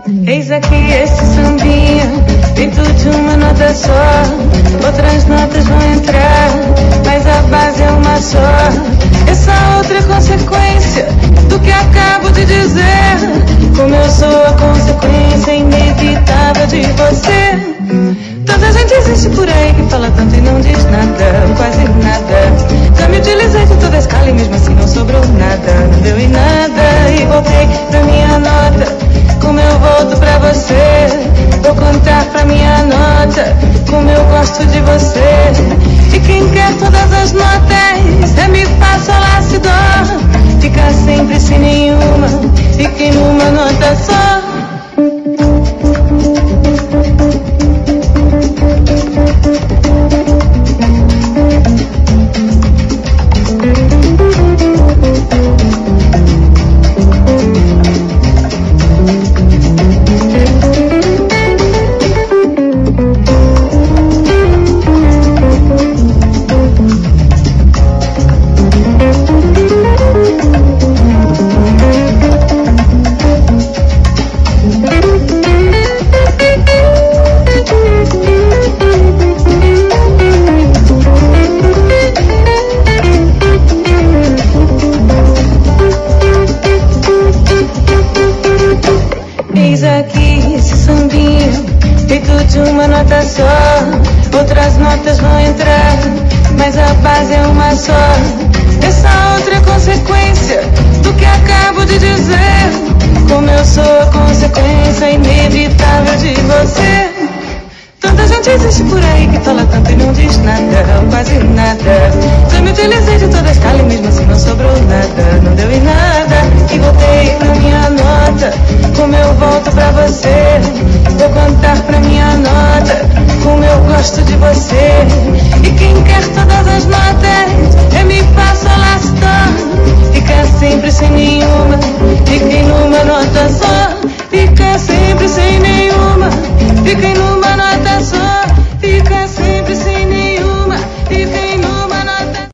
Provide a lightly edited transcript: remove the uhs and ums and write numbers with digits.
Eis aqui esse sambinha, feito de uma nota só. Outras notas vão entrar, mas a base é uma só. Essa outra é consequência do que acabo de dizer. Como eu sou a consequência inevitável de você. Tanta gente existe por aí que fala tanto e não diz nada, quase nada. Já me utilizei de toda a escala e mesmo assim não sobrou nada. Não deu em nada e voltei pra minha nota. Como eu volto pra você, vou contar pra minha nota como eu gosto de você. E quem quer todas as notas, é mi, fá, sol, lá, si, dó. Fica sempre sem nenhuma, fique numa nota só. Eis aqui esse sambinha, feito de uma nota só. Outras notas vão entrar, mas a base é uma só. Essa outra é consequência do que acabo de dizer. Como eu sou a consequência inevitável de você. Tanta gente existe por aí que fala tanto e não diz nada, quase nada. Já me utilizei de toda a escala e mesmo assim não sobrou nada. Não deu em nada e voltei pra minha nota. Como eu volto pra você, vou contar pra minha nota como eu gosto de você. E quem quer todas as notas, é mi, fá, sol, lá, si, dó. Fica sempre sem nenhum